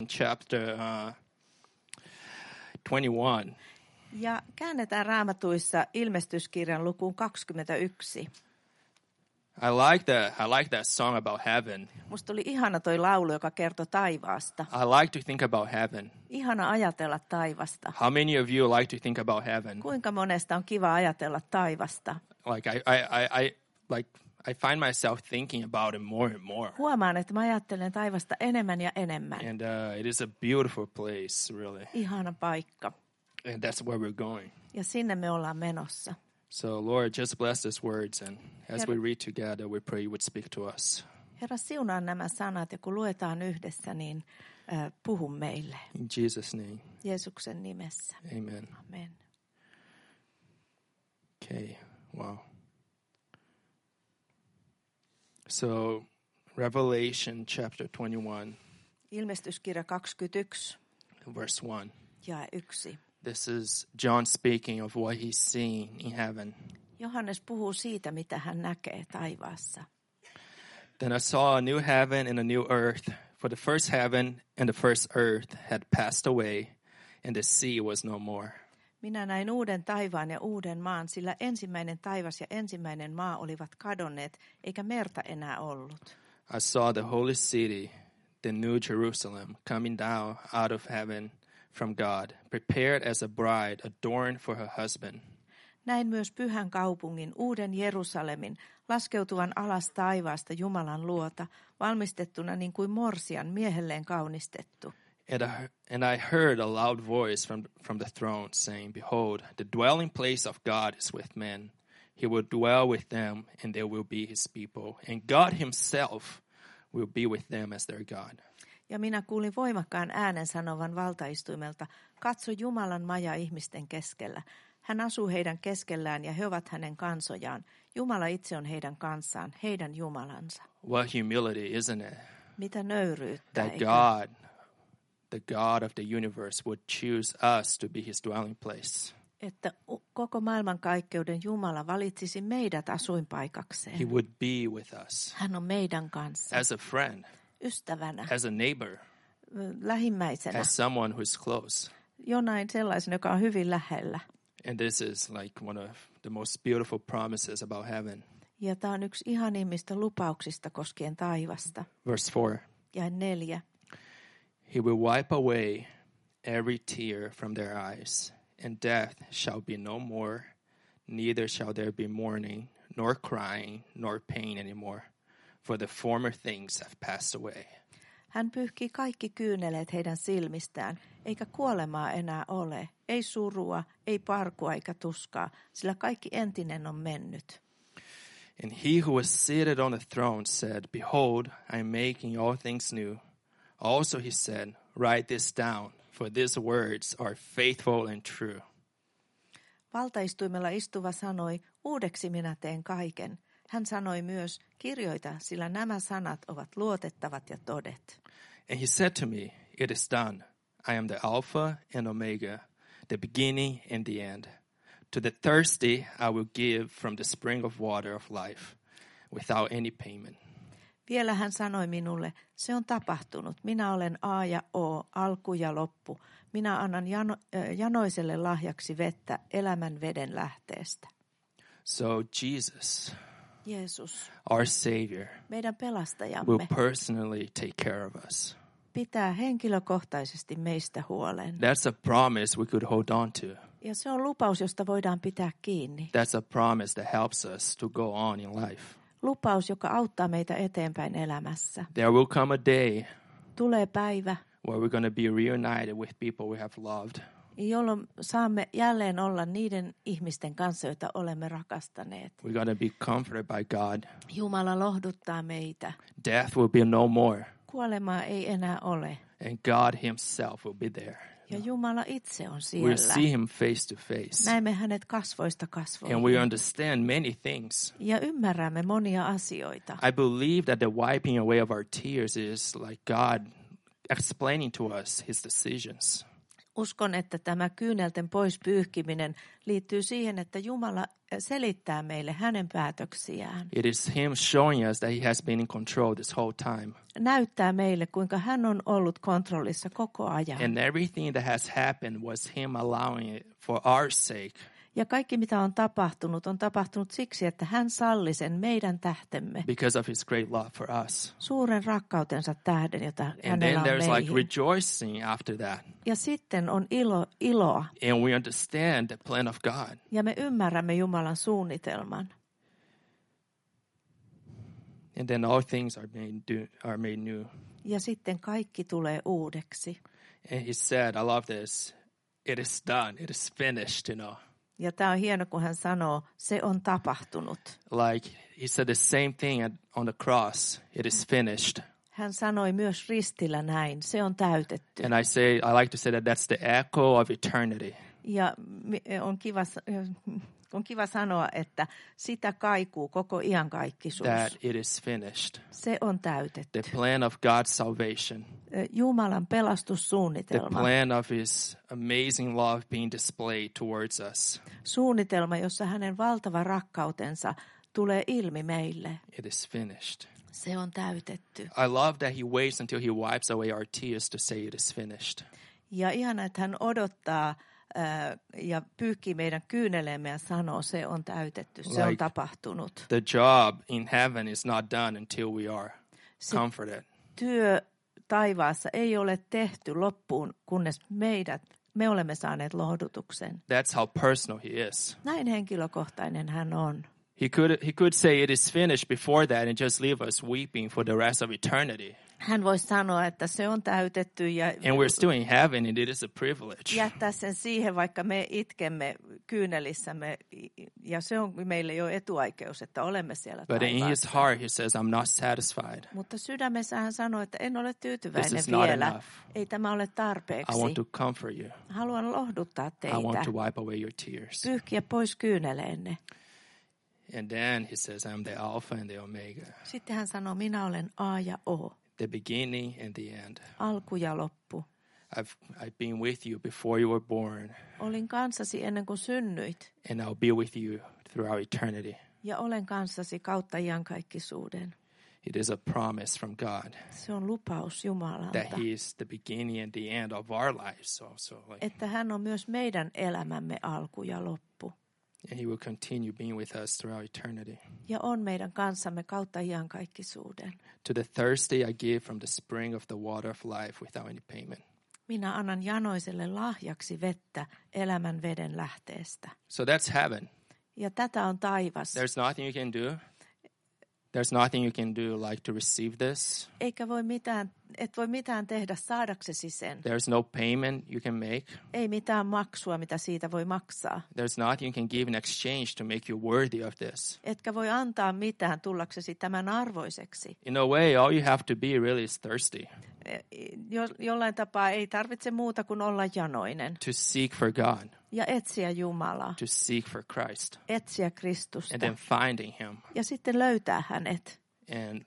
chapter 21. Ja käännetään Raamatuissa Ilmestyskirjan lukuun 21. I like that song about heaven. Musta tuli ihana toi laulu, joka kertoi taivaasta. I like to think about heaven. Ihana ajatella taivasta. How many of you like to think about heaven? Kuinka monesta on kiva ajatella taivasta? Like I find myself thinking about it more and more. Huomaan, että mä ajattelen taivasta enemmän ja enemmän. And it is a beautiful place, really. Ihana paikka. And that's where we're going. Ja sinne me ollaan menossa. So, Lord, just bless these words. And as we read together, we pray you would speak to us. Herra, siunaa nämä sanat, ja kun luetaan yhdessä, niin puhu meille. In Jesus' name, Jeesuksen nimessä. amen. Amen. Okay, wow. So, Revelation chapter 21, Ilmestyskirja 21, verse 1. jae 1. This is John speaking of what he's seeing in heaven. Johannes puhuu siitä, mitä hän näkee taivaassa. Then I saw a new heaven and a new earth, for the first heaven and the first earth had passed away, and the sea was no more. Minä näin uuden taivaan ja uuden maan, sillä ensimmäinen taivas ja ensimmäinen maa olivat kadonneet, eikä merta enää ollut. I saw the holy city, the new Jerusalem, coming down out of heaven from God, prepared as a bride adorned for her husband. Näin myös pyhän kaupungin, uuden Jerusalemin, laskeutuvan alas taivaasta Jumalan luota, valmistettuna niin kuin morsian miehelleen kaunistettu. And I heard a loud voice from the throne saying, Behold, the dwelling place of God is with men. He will dwell with them, and they will be his people. And God himself will be with them as their God. Ja minä kuulin voimakkaan äänen sanovan valtaistuimelta, katso Jumalan maja ihmisten keskellä. Hän asuu heidän keskellään ja he ovat hänen kansojaan. Jumala itse on heidän kanssaan, heidän Jumalansa. What humility, isn't it? Mitä nöyryyttä, That eikö? God, the God of the universe, would choose us to be his dwelling place. Että koko maailmankaikkeuden Jumala valitsisi meidät asuinpaikakseen. He would be with us Hän on meidän kanssa, as a friend, ystävänä, as a neighbor, lähimmäisenä, as someone who is close. jonain sellaisen, joka on hyvin lähellä. And this is like one of the most beautiful promises about heaven. Ja tämä on yksi ihanimmista lupauksista koskien taivasta. Verse 4. Ja 4. He will wipe away every tear from their eyes, and death shall be no more, neither shall there be mourning, nor crying, nor pain anymore, for the former things have passed away. Hän pyyhkii kaikki kyyneleet heidän silmistään, eikä kuolemaa enää ole, ei surua, ei parkua eikä tuskaa, sillä kaikki entinen on mennyt. And he who was seated on the throne said, Behold, I am making all things new. Also he said, Write this down, for these words are faithful and true. Valtaistuimella istuva sanoi, uudeksi minä teen kaiken. Hän sanoi myös, kirjoita, sillä nämä sanat ovat luotettavat ja todet. And he said to me, It is done. I am the Alpha and Omega, the beginning and the end. To the thirsty I will give from the spring of water of life, without any payment. Vielä hän sanoi minulle, se on tapahtunut. Minä olen A ja O, alku ja loppu. Minä annan janoiselle lahjaksi vettä elämän veden lähteestä. So Jesus, Jeesus, our Savior, meidän will pelastajamme, personally take care of us. pitää henkilökohtaisesti meistä huolen. That's a promise we could hold on to. Ja se on lupaus, josta voidaan pitää kiinni. That's a promise that helps us to go on in life. Lupaus, joka auttaa meitä eteenpäin elämässä. There will come a day Tulee päivä, where we're going to be reunited with people we have loved. jolloin saamme jälleen olla niiden ihmisten kanssa, joita olemme rakastaneet. We're going to be comforted by God. Jumala lohduttaa meitä. Death will be no more. Kuolemaa ei enää ole. And God himself will be there. Ja Jumala itse on We'll siellä. see him face to face. Näemme hänet kasvoista And we kasvoihin. understand many things. Ja ymmärrämme monia asioita. I believe that the wiping away of our tears is like God explaining to us his decisions. Uskon, että tämä kyynelten pois pyyhkiminen liittyy siihen, että Jumala selittää meille hänen päätöksiään. It is him showing us that he has been in control this whole time. Näyttää meille, kuinka hän on ollut kontrollissa koko ajan. And everything that has happened was him allowing it for our sake. Ja kaikki, mitä on tapahtunut siksi, että hän salli sen meidän tähtemme. Because of his great love for us. Suuren rakkautensa tähden, jota And hänellä then on there's like meihin. rejoicing after that. Ja sitten on iloa. And we understand the plan of God. Ja me ymmärrämme Jumalan suunnitelman. And then all things are made new. Ja sitten kaikki tulee uudeksi. And he said, I love this, it is done, it is finished, Ja tämä on hieno, kun hän sanoo, se on tapahtunut. Like he said the same thing on the cross, it is finished. Hän sanoi myös ristillä näin, se on täytetty. And I like to say that that's the echo of eternity. Ja on kiva sanoa, että sitä kaikuu koko iankaikkisuus. That it is finished. Se on täytetty. The plan of God's salvation. Jumalan The pelastussuunnitelma. plan of his amazing love being displayed towards us. Suunnitelma, jossa hänen valtava rakkautensa tulee ilmi meille. It is finished. Se on täytetty. I love that he waits until he wipes away our tears to say it is finished. Ja ihana, että hän odottaa ja pyyhkii meidän kyyneleemme ja sanoo, se on täytetty, se on tapahtunut. The job in heaven is not done until we are comforted. Työ taivaassa ei ole tehty loppuun, kunnes me olemme saaneet lohdutuksen. That's how personal he is. Näin henkilökohtainen hän on. He could say it is finished before that and just leave us weeping for the rest of eternity. Hän voisi sanoa, että se on täytetty ja And we're still in heaven and it is a privilege. jättää sen siihen, vaikka me itkemme kyynelissämme. Ja se on meille jo etuoikeus, että olemme siellä But in his taivaassa. heart he says, I'm not satisfied. Mutta sydämessä hän sanoi, että en ole This tyytyväinen is not vielä. enough. Ei tämä ole I tarpeeksi. want to comfort you. Haluan lohduttaa I want teitä. to wipe away your tears. Pyyhkiä pois kyyneleenne. And then he says, I'm the Alpha and the Omega, Sitten hän sanoo, minä olen A ja O, the beginning and the end. alku ja loppu. I've been with you before you were born, Olin kanssasi ennen kuin synnyit and I'll be with you throughout eternity. ja olen kanssasi kautta iankaikkisuuden. It is a promise from God Se on lupaus Jumalalta, that he is the beginning and the end of our lives also. että hän on myös meidän elämämme alku ja loppu. And he will continue being with us throughout eternity. Ja on meidän kanssamme kautta iankaikkisuuden. To the thirsty I give from the spring of the water of life without any payment. Minä annan janoiselle lahjaksi vettä elämän veden lähteestä. So that's heaven. Ja tätä on taivas. There's nothing you can do. There's nothing you can do like to receive this. Et voi mitään tehdä saadaksesi sen. There's no payment you can make. Ei mitään maksua, mitä siitä voi maksaa. There's nothing you can give in exchange to make you worthy of this. Etkä voi antaa mitään tullaksesi tämän arvoiseksi. In a way, all you have to be really is thirsty. Jollain tapaa ei tarvitse muuta kuin olla janoinen. To seek for God. Ja etsiä Jumalaa. To seek for Christ. Etsiä Kristusta. And then finding him. Ja sitten löytää hänet. And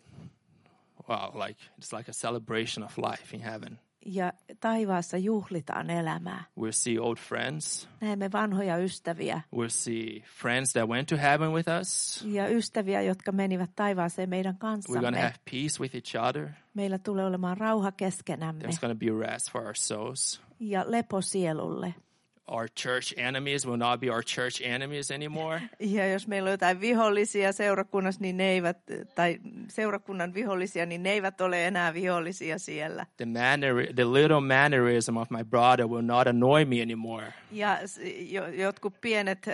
wow, it's like a celebration of life in heaven. Ja taivaassa juhlitaan elämää. We'll see old friends. Näemme vanhoja ystäviä. We'll see friends that went to heaven with us. Ja ystäviä, jotka menivät taivaaseen meidän We're going to kanssamme. have peace with each other. Meillä tulee olemaan rauha keskenämme There's going to be rest for our souls. ja lepo sielulle. Our church enemies will not be our church enemies anymore. Ja jos meillä on jotain vihollisia seurakunnassa, niin ne eivät, tai seurakunnan vihollisia, niin ne eivät ole enää vihollisia siellä. The little mannerism of my brother will not annoy me anymore. Ja jotkut pienet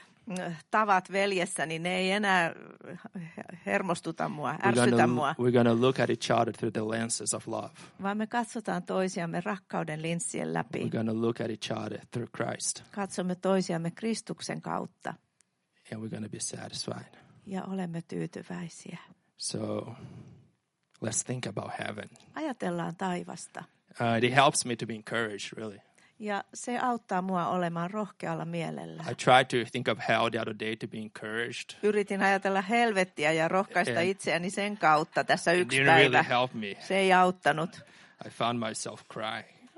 tavat veljessä, niin ne ei enää hermostuta mua, ärsytä mua. We're going to look at each other through the lenses of love. Vaan me katsotaan toisiamme rakkauden linssien läpi. We're going to look at each other through Christ. Katsomme toisiamme Kristuksen kautta. And we're going to be satisfied. Ja olemme tyytyväisiä. So let's think about heaven. Ajatellaan taivasta. It helps me to be encouraged, really. Ja se auttaa mua olemaan rohkealla mielellä. I tried to think of hell the other day to be encouraged. Yritin ajatella helvettiä ja rohkaista itseäni sen kautta tässä It yksi didn't päivä. really help me. Se ei auttanut. I found myself crying.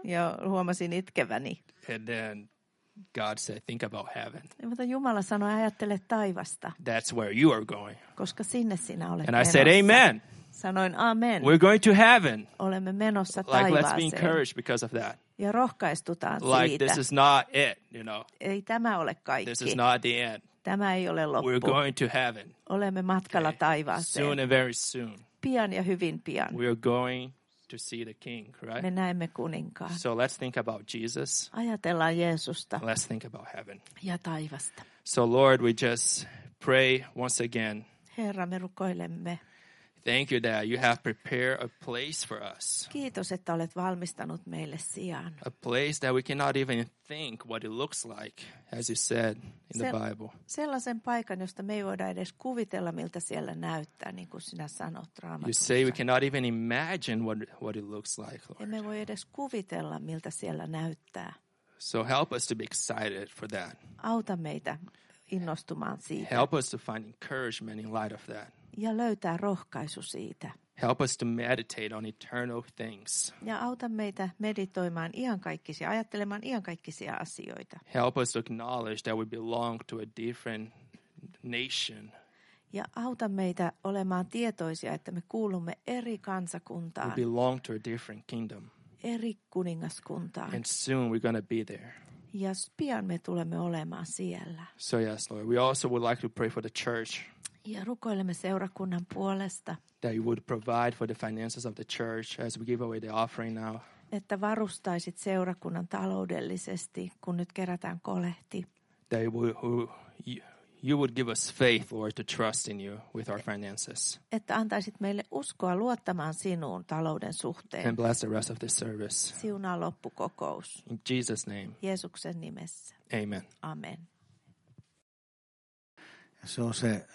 Ja huomasin itkeväni. And then God said, think about heaven. Mutta Jumala sanoi, ajattele taivasta, That's where you are going. koska sinne sinä olet And I menossa. said, amen. Sanoin amen. We're going to heaven. Olemme menossa Like, let's be taivaaseen. encouraged because of that. Ja rohkaistutaan Like, siitä. this is not it, Ei tämä ole kaikki. This is not the end. Tämä ei ole loppu. We're going to heaven. Olemme matkalla Okay. taivaaseen. Soon and very soon. Pian ja hyvin pian. We are going to see the King, right? Me näemme kuninkaan. So let's think about Jesus. Ajatellaan Jeesusta Let's think about heaven. ja taivasta. So Lord, we just pray once again. Herra, me rukoilemme. Thank you that you have prepared a place for us. Kiitos, että olet valmistanut meille sijan. A place that we cannot even think what it looks like, as you said in the Bible. Sellaisen paikan, josta me ei voida edes kuvitella, miltä siellä näyttää, niin kuin sinä sanot You Raamatussa. say we cannot even imagine what it looks like, Lord. Emme voi edes kuvitella, miltä siellä näyttää. So help us to be excited for that. Auta meitä innostumaan siitä Help us to find encouragement in light of that. ja löytää rohkaisu siitä. Help us to meditate on eternal things. Ja auta meitä meditoimaan iankaikkisia, ajattelemaan iankaikkisia asioita. Help us to acknowledge that we belong to a different nation. Ja auta meitä olemaan tietoisia, että me kuulumme eri We kansakuntaan, belong to a different kingdom. eri kuningaskuntaan. And soon we're going to be there. Ja pian me tulemme olemaan siellä. So yes, Lord, we also would like to pray for the church, Ja rukoilemme seurakunnan puolesta, that you would provide for the finances of the church as we give away the offering now. että varustaisit seurakunnan taloudellisesti, kun nyt kerätään kolehti. That you would give us faith, Lord, to trust in you with our finances. Että antaisit meille uskoa luottamaan sinuun talouden suhteen. And bless the rest of this service. Siunaa loppukokous. In Jesus' name, Jeesuksen nimessä. amen. Amen. Se on se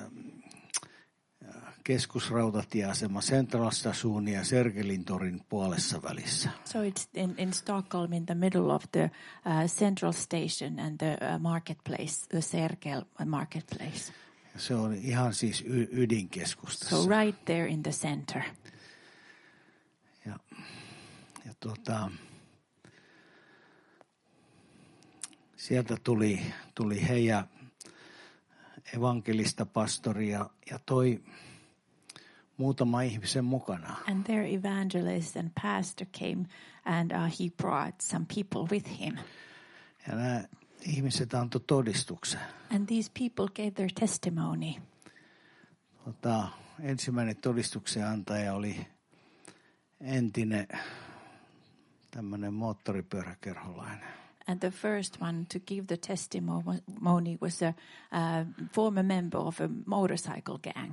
keskusrautatieasema Central Station ja Sergelintorin puolessa välissä. So it's in Stockholm, in the middle of the central station and the marketplace, the Sergel marketplace. Se on ihan siis ydinkeskustassa. So right there in the center. Ja sieltä tuli he ja evankelista pastori ja toi muutama ihmisen mukana. And their evangelist and pastor came and he brought some people with him. Ja nämä ihmiset antoi todistuksen. And these people gave their testimony. Ensimmäinen todistuksen antaja oli entinen tämmöinen moottoripyöräkerholainen. And the first one to give the testimony was a former member of a motorcycle gang.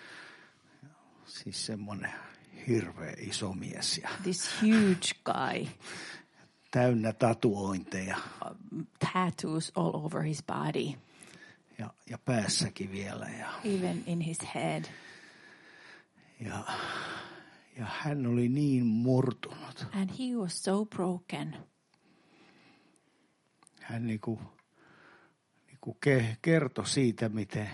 Siis semmoinen hirveä iso mies ja This huge guy, täynnä tatuointeja tattoos all over his body, ja päässäkin vielä. even in his head. Ja hän oli niin murtunut. And he was so broken. Hän niinku kertoi siitä, miten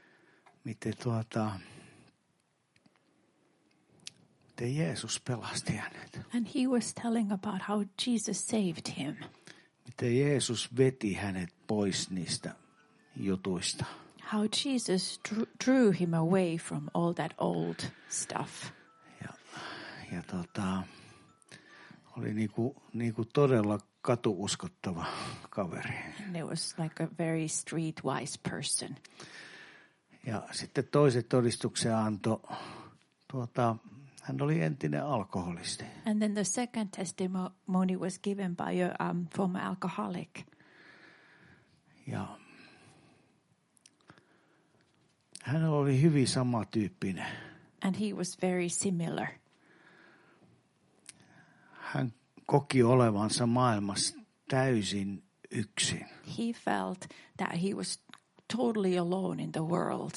Jeesus pelasti hänet. And he was telling about how Jesus saved him. Miten Jeesus veti hänet pois niistä jutuista. How Jesus drew him away from all that old stuff. Ja oli niinku todella katuuskottava kaveri. And it was like a very streetwise person. Ja sitten toiset todistuksen antoi, hän oli entinen alkoholisti. And then the second testimony was given by a former alcoholic. Ja hän oli hyvin samantyyppinen. And he was very similar. Hän koki olevansa maailmassa täysin yksin. He felt that he was totally alone in the world.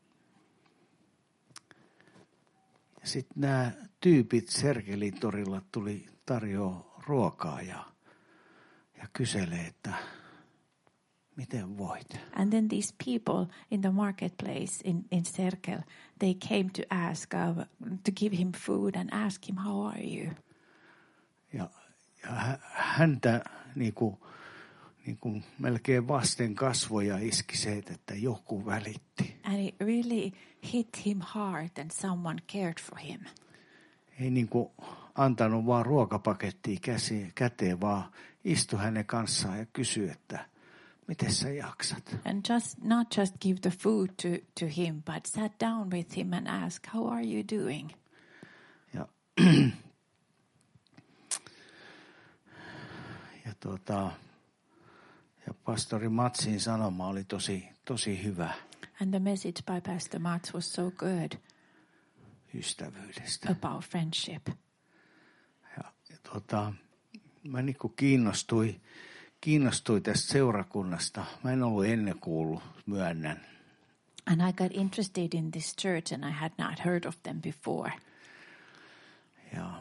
Ja sitten nämä tyypit Sergelintorilla tuli tarjoaa ruokaa ja kyselee, että miten voit. And then these people in the marketplace in Serkel, they came to ask, to give him food and ask him, how are you? Ja häntä niin kuin melkein vasten kasvoja iski se, että joku välitti. And it really hit him hard and someone cared for him. Ei niin kuin antanut vaan ruokapakettia käteen, vaan istui hänen kanssaan ja kysyi, että miten sä jaksat? And not just give the food to him, but sat down with him and asked, how are you doing? Ja, ja pastori Matsin sanoma oli tosi hyvä. And the message by Pastor Mats was so good Ystävyydestä. about friendship. Ja mä niin kuin kiinnostuin tästä seurakunnasta. Mä en ollut ennen kuullut, myönnän. And I got interested in this church and I had not heard of them before. Ja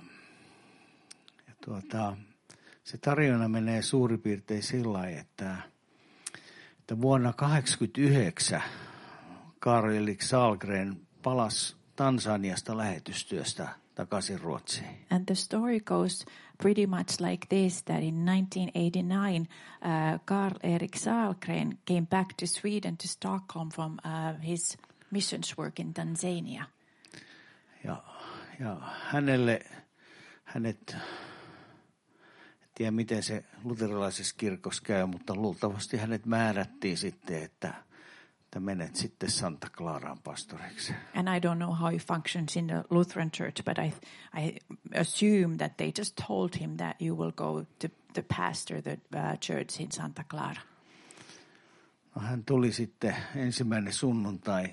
se tarina menee suurin piirtein sillä lailla, että vuonna 1989 Karl-Erik Sahlgren palasi Tansaniasta lähetystyöstä takaisin Ruotsiin. And the story goes pretty much like this, that in 1989, Karl-Erik Sahlgren came back to Sweden, to Stockholm from his missions work in Tanzania. Ja hänet, en tiedä miten se luterilaisessa kirkossa käy, mutta luultavasti hänet määrättiin sitten, että menet sitten Santa Claraan pastoriksi. And I don't know how it functions in the Lutheran church, but I assume that they just told him that you will go to pastor the church in Santa Clara. No, hän tuli sitten ensimmäinen sunnuntai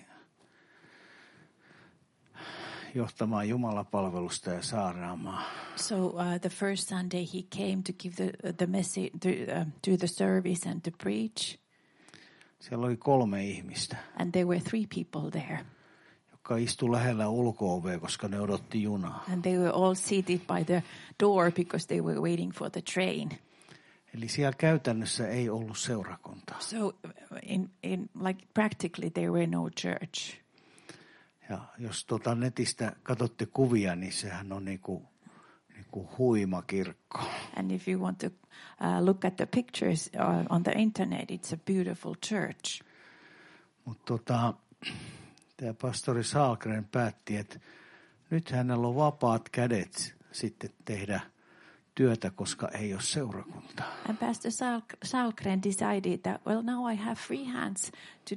johtamaan jumalapalvelusta ja saarnaamaan. So the first Sunday he came to give the message to the service and to preach. Siellä oli 3 ihmistä. And there were 3 people there. Jotka istui lähellä ulko-ovea, koska ne odotti junaa. And they were all seated by the door because they were waiting for the train. Eli siellä käytännössä ei ollut seurakuntaa. So in like practically there were no church. Ja jos netistä katsotte kuvia, niin sehän on niinku huima kirkko. And if you want to look at the pictures on the internet, it's a beautiful church. Mutta tämä pastori Sahlgren päätti, että nyt hänellä on vapaat kädet sitten tehdä työtä, koska ei ole seurakuntaa. And Pastor Sahlgren decided that, well, now I have free hands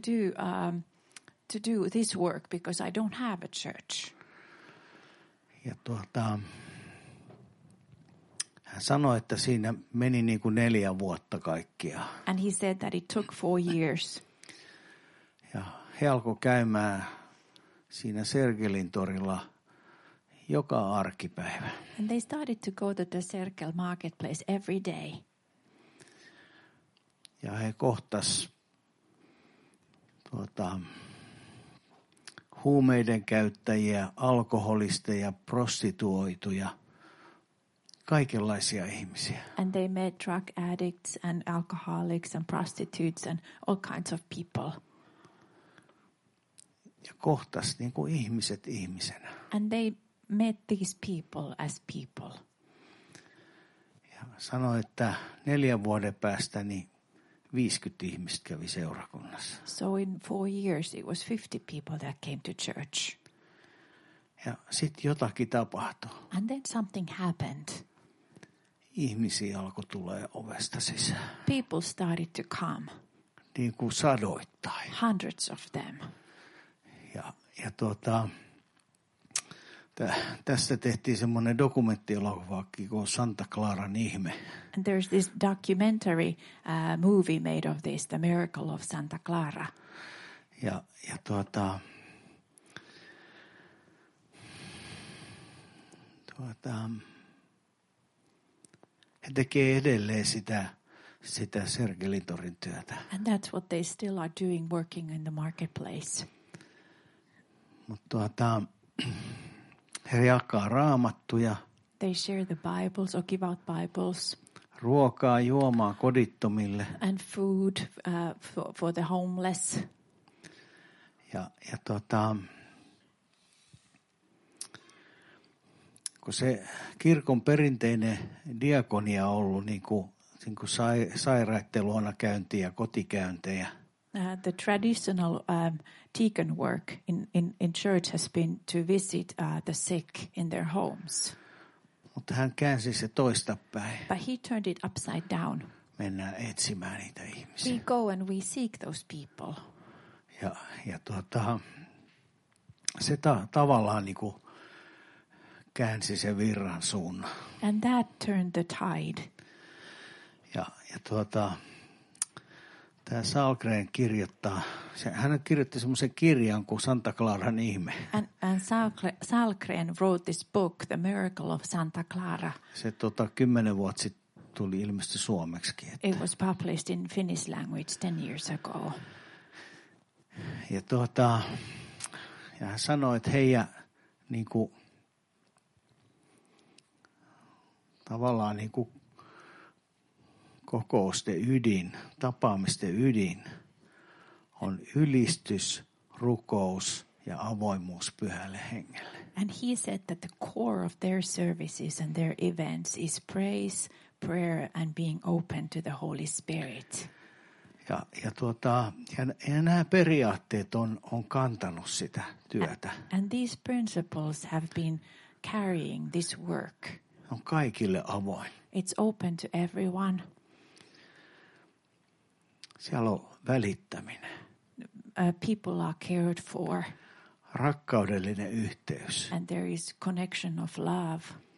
to do this work because I don't have a church. Ja hän sanoi, että siinä meni niin kuin 4 vuotta kaikkiaan. And he said that it took 4 years. Ja he alkoi käymään siinä Sergelin torilla joka arkipäivä. And they started to go to the Serkel marketplace every day. Ja he kohtas huumeiden käyttäjiä, alkoholisteja, prostituoituja, kaikenlaisia ihmisiä. And they met drug addicts and alcoholics and prostitutes and all kinds of people. Ja kohtas niin kuin ihmiset ihmisenä. And they met these people as people. Ja sanoi, että 4 vuoden päästä niin 50 ihmistä kävi seurakunnassa. So in 4 years it was 50 people that came to church. Ja sitten jotakin tapahtui. And then something happened. Ihmisiä alkoi tulee ovesta sisään. People started to come. Niin kuin sadoittain. Hundreds of them. Ja tästä tehtiin semmoinen dokumenttielokuva kuin Santa Claran ihme. And there's this documentary movie made of this, The Miracle of Santa Clara. Ja he tekee edelleen sitä Sergelintorin työtä. And that's what they still are doing, working in the marketplace. Mutta he jakaa raamattuja. They share the Bibles or give out Bibles. Ruokaa, juomaa kodittomille. And food for the homeless. kun se kirkon perinteinen diakonia on ollut niin kuin sairaiden luona käyntiä ja kotikäyntejä. The traditional deacon work in church has been to visit the sick in their homes. Mutta hän käänsi se toistapäin. But he turned it upside down. Mennään etsimään niitä ihmisiä. We go and we seek those people. Ja se tavallaan niin kuin käänsi sen virran suunnan. And that turned the tide. Ja tämä Sahlgren kirjoittaa, hän kirjoitti semmoisen kirjan kuin Santa Claran ihme. And Sahlgren wrote this book, The Miracle of Santa Clara. Se 10 vuotta sitten tuli ilmeisesti suomeksikin. It was published in Finnish language 10 years ago. Ja ja hän sanoi, että heidän niinku tavallaan niinku kokousten ydin, tapaamisten ydin on ylistys, rukous ja avoimuus Pyhälle Hengelle. And he said that the core of their services and their events is praise, prayer and being open to the Holy Spirit. Ja nämä periaatteet on kantanut sitä työtä. And these principles have been carrying this work. On kaikille avoin. It's open to everyone. Siellä on välittäminen. People are cared for. Rakkaudellinen yhteys. And there is connection of love.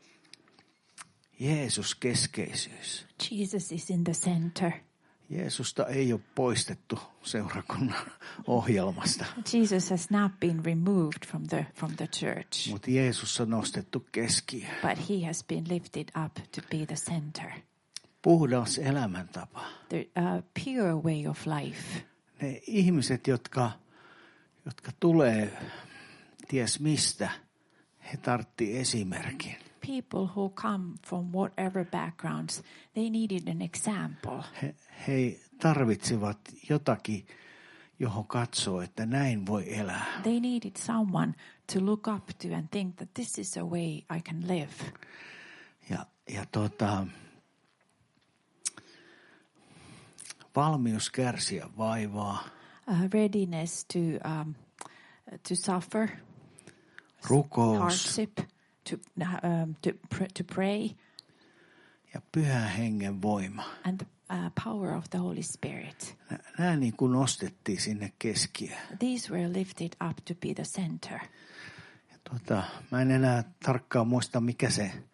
Jeesus keskeisyys. Jesus is in the center. Jeesusta ei ole poistettu seurakunnan ohjelmasta. Jesus has not been removed from the church. Mutta Jeesus on nostettu keskiöön. But he has been lifted up to be the center. Puhdas elämäntapa. The pure way of life. Ne ihmiset, jotka tulee ties mistä, he tarvitsi esimerkin. People who come from whatever backgrounds, they needed an example. He tarvitsivat jotakin, johon katsoo, että näin voi elää. They needed someone to look up to and think that this is a way I can live. Valmius kärsiä vaivaa. Readiness to suffer. Rukous. Hardship. To pray. Ja Pyhän Hengen voima. And the power of the Holy Spirit. Nämä niin kuin nostettiin sinne keskiöön. These were lifted up to be the center. Mä en enää tarkkaan muista, mikä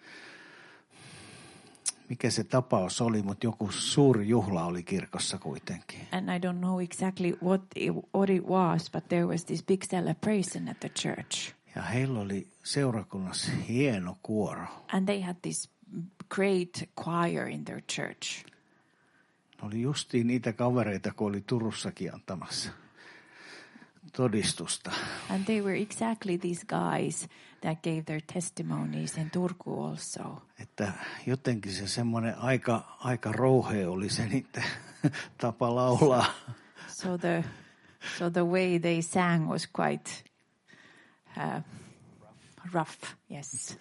se tapaus oli, mutta joku suuri juhla oli kirkossa kuitenkin. And I don't know exactly what it was, but there was this big celebration at the church. Ja heillä oli seurakunnassa hieno kuoro. And they had this great choir in their church. Ne oli justiin niitä kavereita, kun oli Turussakin antamassa todistusta. And they were exactly these guys that gave their testimonies in Turku also. Että jotenkin se semmoinen aika rouhea oli se niiden tapa laulaa. So the way they sang was quite rough, yes.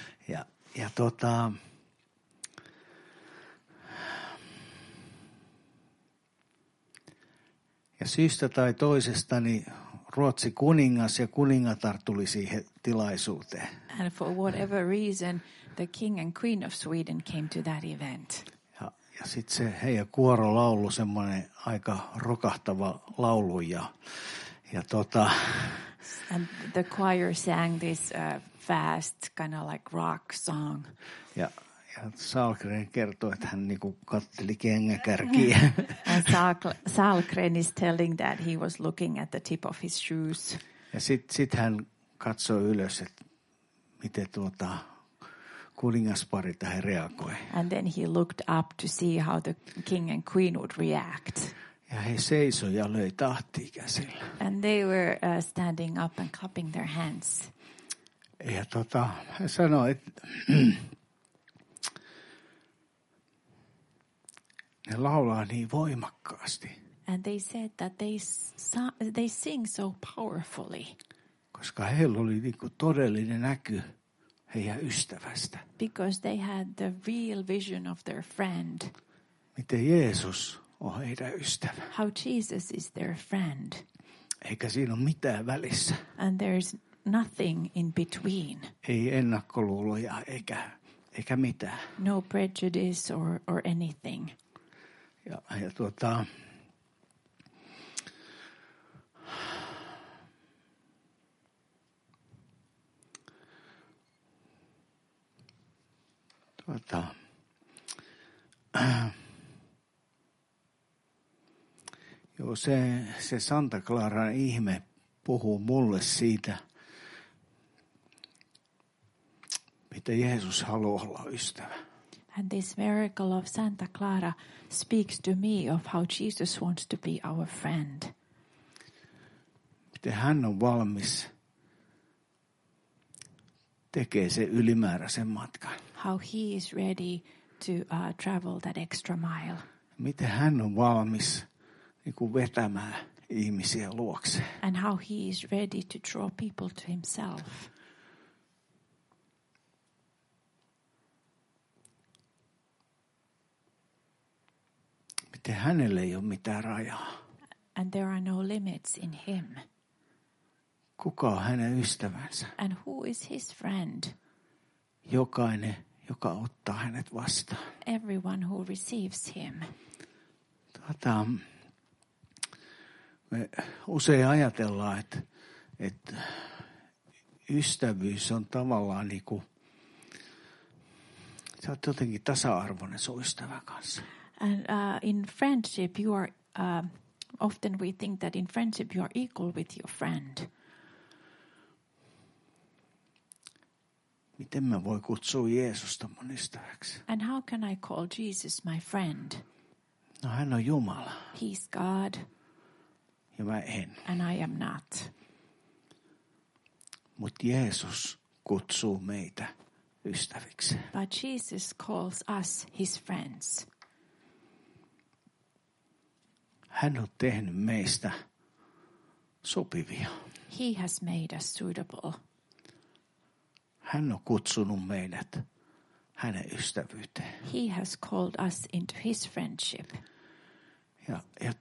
Ja syystä tai toisesta niin Ruotsi kuningas ja kuningatar tuli siihen tilaisuuteen. And for whatever reason, the king and queen of Sweden came to that event. Ja sitten se heidän kuoro laulu semmoinen aika rokahtava laulu And the choir sang this fast kind of like rock song. Ja Sahlgren kertoi, että hän niinku katteli kengäkärkiä. And Sahlgren is telling that he was looking at the tip of his shoes. Ja sit hän katsoi ylös, että miten kuningaspari tähän reagoi. And then he looked up to see how the king and queen would react. Ja he seisoi ja löi tahtia käsillä. And they were standing up and clapping their hands. Ja hän sanoi, että ne laulaa niin voimakkaasti. And they said that they sing so powerfully. Koska heillä oli niinku todellinen näky heidän ystävästä. because they had the real vision of their friend. Miten Jeesus on heidän ystävä. How Jesus is their friend. Eikä siinä ole mitään välissä. And there's nothing in between. Ei ennakkoluuloja eikä mitään. No prejudice or anything. Ja joo, se Santa Claran ihme puhuu mulle siitä, mitä Jeesus haluaa olla ystävä. And this miracle of Santa Clara speaks to me of how Jesus wants to be our friend. Miten hän on valmis tekee se ylimääräisen matkan. How he is ready to travel that extra mile. Miten hän on valmis niin kuin vetämään ihmisiä luokse. And how he is ready to draw people to himself. Miten hänelle ei ole mitään rajaa. And there are no limits in him. Kuka on hänen ystävänsä? And who is his friend? Jokainen, joka ottaa hänet vastaan. Everyone who receives him. Me usein ajatellaan, että ystävyys on tavallaan niin kuin, sä oot jotenkin tasa-arvoinen sun ystävän kanssa. And in friendship, you are often we think that in friendship you are equal with your friend. Miten mä voi kutsua Jeesusta mun ystäväksi? And how can I call Jesus my friend? No hän on Jumala. He's God. Ja mä en. And I am not. Mutta Jeesus kutsuu meitä ystäviksi. But Jesus calls us his friends. Hän on tehnyt meistä sopivia. He has made us suitable. Hän on kutsunut meidät hänen ystävyyteen. He has called us into his friendship. Ja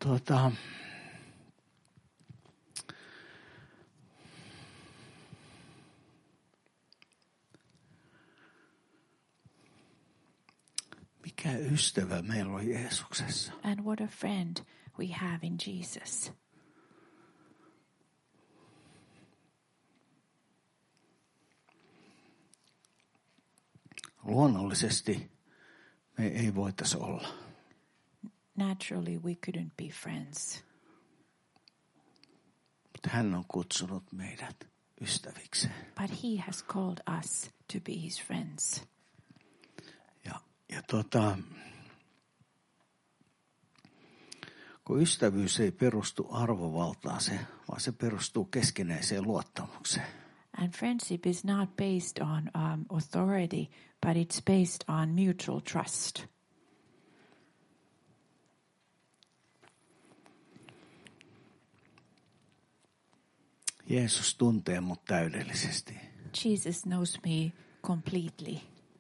mikä ystävä meillä on Jeesuksessa? And what a friend we have in Jesus. Luonnollisesti me ei voitaisi olla. Naturally, we couldn't be friends. Mutta hän on kutsunut meidät ystävikseen. But he has called us to be his friends. Ja kun ystävyys ei perustu arvovaltaan, vaan se perustuu keskinäiseen luottamukseen. And friendship is not based on authority, but it's based on mutual trust. Jeesus tuntee mut täydellisesti. Jesus knows me completely.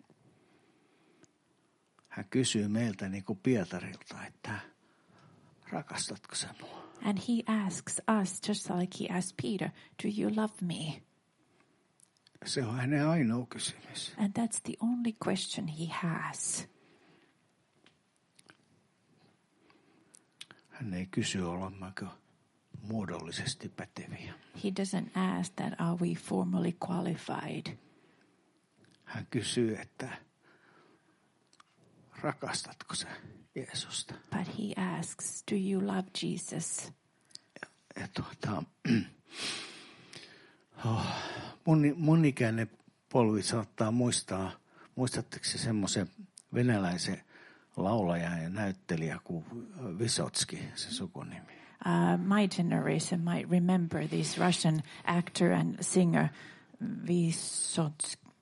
Hän kysyy meiltä niin kuin Pietarilta, että rakastatko sä mua? And he asks us, just like he asked Peter, do you love me? Se on hänen ainoa kysymys. And that's the only question he has. Hän ei kysy, olemmeko muodollisesti päteviä. He doesn't ask that are we formally qualified. Hän kysyy, että rakastatko sä Jeesusta? But he asks, do you love Jesus? Mun ikäinen polvi saattaa muistaa, muistatteko se semmoisen venäläisen laulajan ja näyttelijä kuin Vysotski, se sukunimi? My generation might remember this Russian actor and singer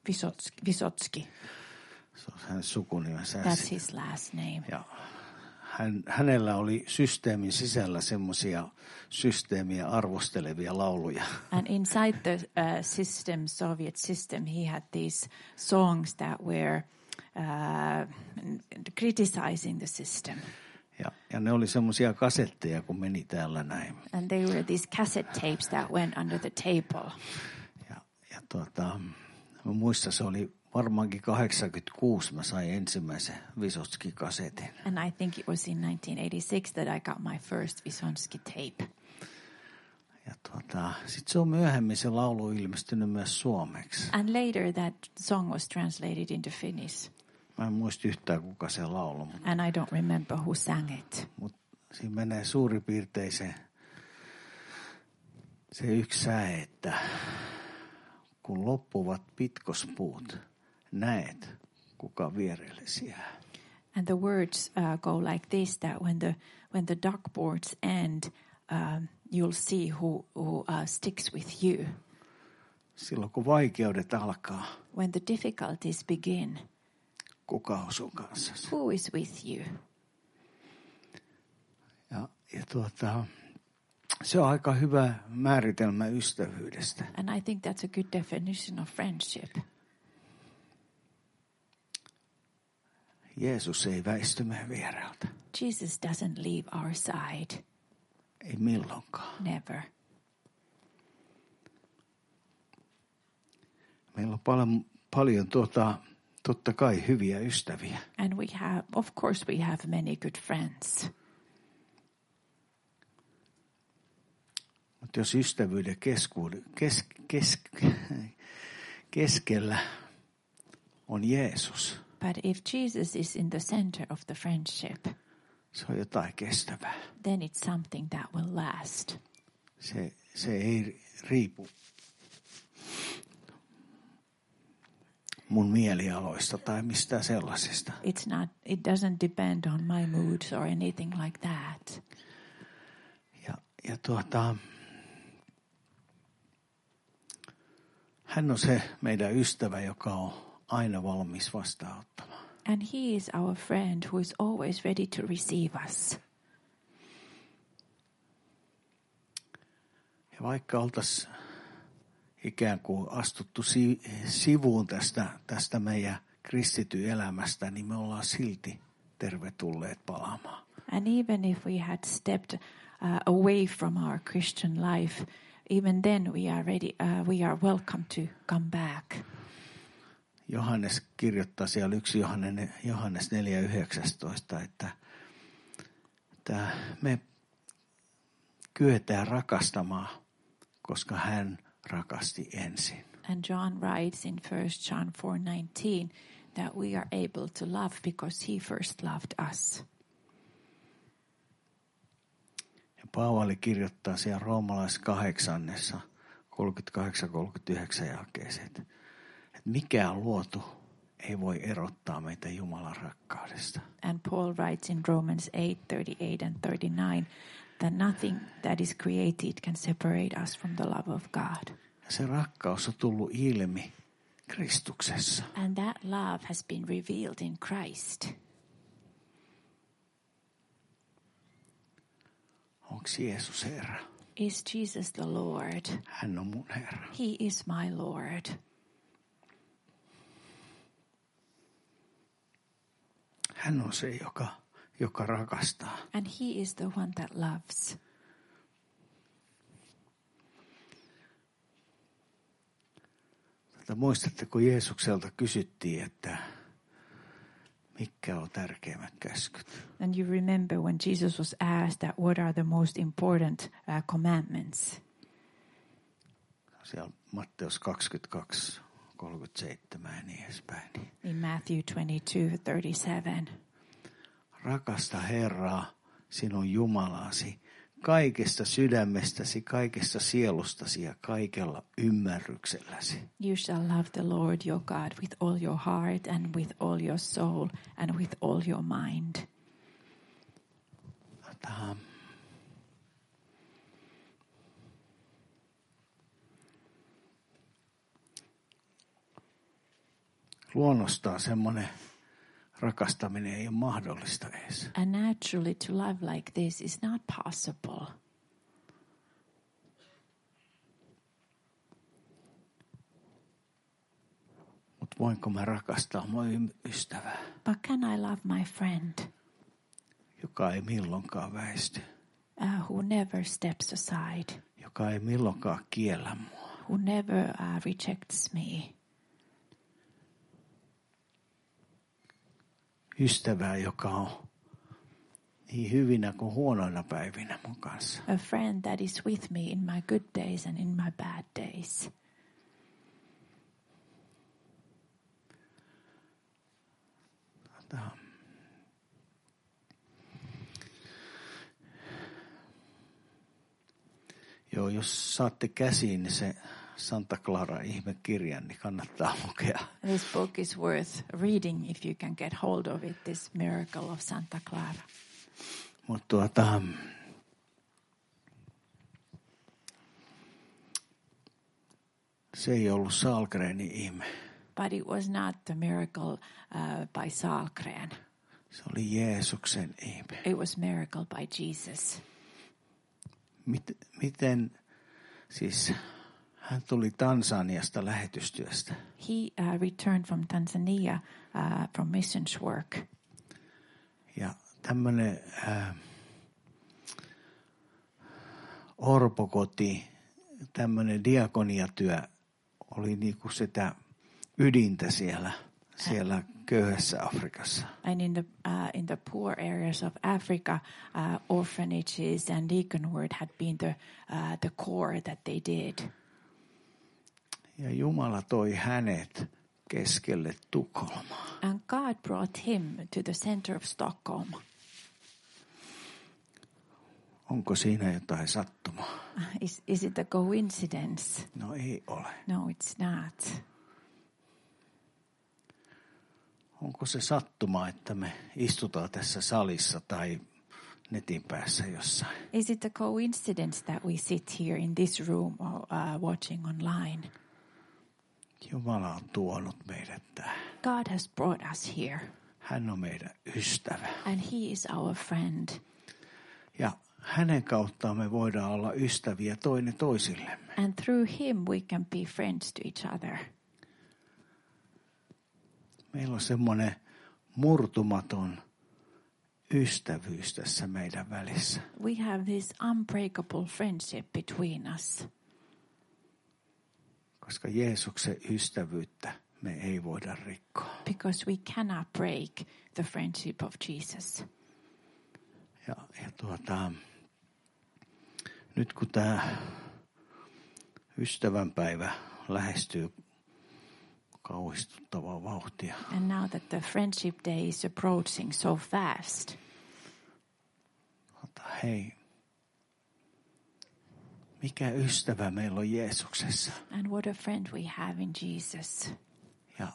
Vysotsky. Se on hänen sukunimensä. That's his last name. Ja hänellä oli systeemin sisällä semmoisia systeemiä arvostelevia lauluja. And inside the Soviet system, he had these songs that were criticizing the system. Ja ne oli semmoisia kasetteja, kun meni täällä näin. And they were these cassette tapes that went under the table. Mä muistan, se oli varmaankin 86, mä sain ensimmäisen Vysotski-kasetin. And I think it was in 1986 that I got my first Vysonsky tape. Ja sit se on myöhemmin se laulu ilmestynyt myös suomeksi. And later that song was translated into Finnish. Mä en muista yhtään, kuka se laulu. And I don't remember who sang it. Mutta siinä menee suurin piirtein se yksi säe, että kun loppuvat pitkospuut, näet, kuka vierellesi jää. And the words go like this, that when the dartboards end, you'll see who sticks with you. Silloin kun vaikeudet alkaa, When the difficulties begin, kuka on sun kanssasi? who is with you? Ja se on aika hyvä määritelmä ystävyydestä. And I think that's a good definition of friendship. Jeesus ei väisty meidän viereltä. Jesus doesn't leave our side. Ei milloinkaan. Never. Meillä on paljon totta kai hyviä ystäviä. And of course we have many good friends. Mutta jos ystävyyden keskellä on Jeesus, But if Jesus is in the center of the friendship, se on jotain kestävää. then it's something that will last. Se ei riipu mun mielialoista tai mistään sellaisesta. It doesn't depend on my moods or anything like that. Hän on se meidän ystävä, joka on aina valmis vastaanottamaan. And he is our friend who is always ready to receive us. Ja vaikka oltaisiin ikään kuin astuttu sivuun tästä meidän kristityn elämästä, niin me ollaan silti tervetulleet palaamaan. And even if we had stepped away from our Christian life, even then we are ready. We are welcome to come back. Johannes kirjoittaa siellä 1 Johannes 4:19, että me kyetään rakastamaan, koska hän rakasti ensin. And John writes in 1 John 4:19 that we are able to love because he first loved us. Ja Paavali kirjoittaa siellä Roomalais 8:38-39 jakeeseen, että mikään luotu ei voi erottaa meitä Jumalan rakkaudesta. And Paul writes in Romans 8:38 and 39 that nothing that is created can separate us from the love of God. Ja se rakkaus on tullut ilmi Kristuksessa. And that love has been revealed in Christ. Onko Jeesus Herra? Is Jesus the Lord? Hän on mun Herra. He is my Lord. Hän on se, joka rakastaa. And he is the one that loves. Muistatte, kun Jeesukselta kysyttiin, että mitkä on tärkeimmät käskyt? And you remember when Jesus was asked that what are the most important commandments? Siellä Matteus 22:37 ja niin edespäin. In Matthew 22:37. Rakasta Herraa, sinun Jumalasi, kaikesta sydämestäsi, kaikesta sielustasi ja kaikella ymmärrykselläsi. You shall love the Lord your God with all your heart and with all your soul and with all your mind. Luonnostaan semmoinen rakastaminen ei ole mahdollista edes. And naturally to love like this is not possible. Mutta voinko mä rakastaa mun ystävää, But can I love my friend joka ei milloinkaan väisty, who never steps aside, joka ei milloinkaan kiellä mua? who never rejects me? Ystävää, joka on niin hyvinä kuin huonoina päivinä mun kanssa. A friend that is with me in my good days and in my bad days. Joo, jos saatte käsiin se Santa Clara ihmekirjan, niin kannattaa lukea. This book is worth reading if you can get hold of it, this Miracle of Santa Clara. Mutta se ei ollut Sahlgrenin ihme. But it was not the miracle by Sahlgren. Se oli Jeesuksen ihme. It was miracle by Jesus. Miten, siis hän tuli Tansaniasta lähetystyöstä. He returned from Tanzania from missions work. Ja tämmöinen orpokoti, tämmöinen diakoniatyö oli niinku sitä ydintä siellä köyhässä Afrikassa. And in the poor areas of Africa, orphanages and deacon work had been the core that they did. Ja Jumala toi hänet keskelle Tukholmaa. And God brought him to the center of Stockholm. Onko siinä jotain sattumaa? Is it a coincidence? No ei ole. No, it's not. Onko se sattuma, että me istutaan tässä salissa tai netin päässä jossain? Is it a coincidence that we sit here in this room or watching online? Jumala on tuonut meidät tähän. God has brought us here. Hän on meidän ystävä. And he is our friend. Ja hänen kauttaan me voidaan olla ystäviä toinen toisillemme. And through him we can be friends to each other. Meillä on semmoinen murtumaton ystävyys tässä meidän välissä. We have this unbreakable friendship between us. Koska Jeesuksen ystävyyttä me ei voida rikkoa. Because we cannot break the friendship of Jesus. Ja nyt kun tämä ystävänpäivä lähestyy kauhistuttavaa vauhtia. And now that the friendship day is approaching so fast. Hei, mikä ystävä meillä on Jeesuksessa? And what a friend we have in Jesus. Ja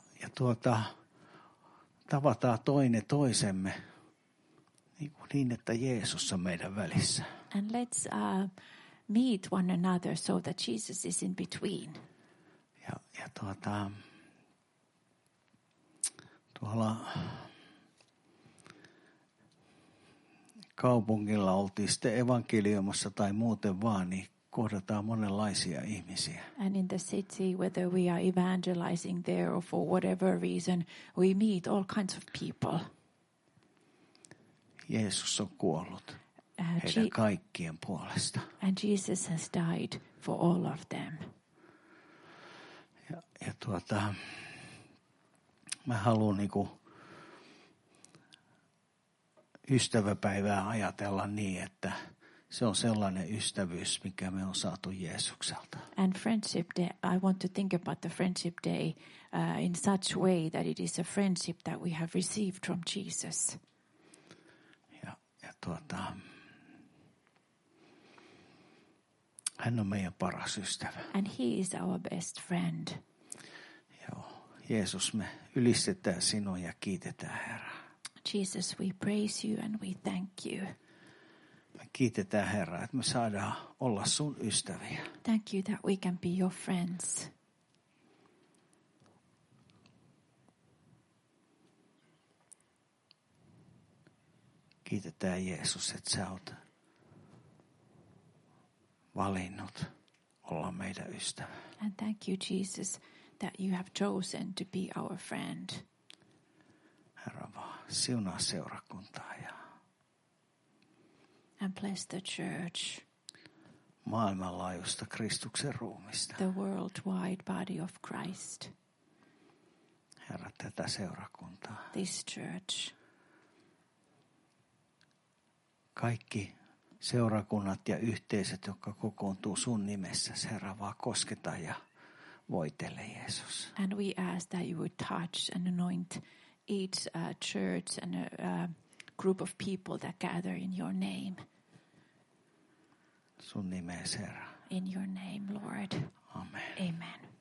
tavataan toinen toisemme niin, että Jeesus on meidän välissä. And let's meet one another so that Jesus is in between. Ja tuolla kaupungilla oltiin sitten evankeliumassa tai muuten vaan, niin kohdataan monenlaisia ihmisiä. And in the city, whether we are evangelizing there or for whatever reason, we meet all kinds of people. Jeesus on kuollut heidän kaikkien puolesta. And Jesus has died for all of them. Ja mä haluan ystäväpäivää ajatella niin, että se on sellainen ystävyys, mikä me on saatu Jeesukselta. And friendship day, I want to think about the friendship day in such way that it is a friendship that we have received from Jesus. Ja hän on meidän paras ystävä. And he is our best friend. Joo. Jeesus, me ylistetään sinua ja kiitetään, Herra. Jesus, we praise you and we thank you. Me kiitetään, Herra, että me saadaan olla sun ystäviä. Thank you that we can be your friends. Kiitetään Jeesus, että sä oot valinnut olla meidän ystävä. And thank you, Jesus, that you have chosen to be our friend. Herra vaan, siunaa seurakuntaa ja And bless the church, maailmanlaajuista Kristuksen ruumista. the worldwide body of Christ, Herra, tätä seurakuntaa. this church. Kaikki seurakunnat ja yhteisöt, jotka kokoontuu sun nimessä, Herra, vaan kosketa ja voitele, Jeesus. And we ask that you would touch and anoint each church and group of people that gather in your name. Sun nimeesi, Herra. In your name, Lord. Amen. Amen.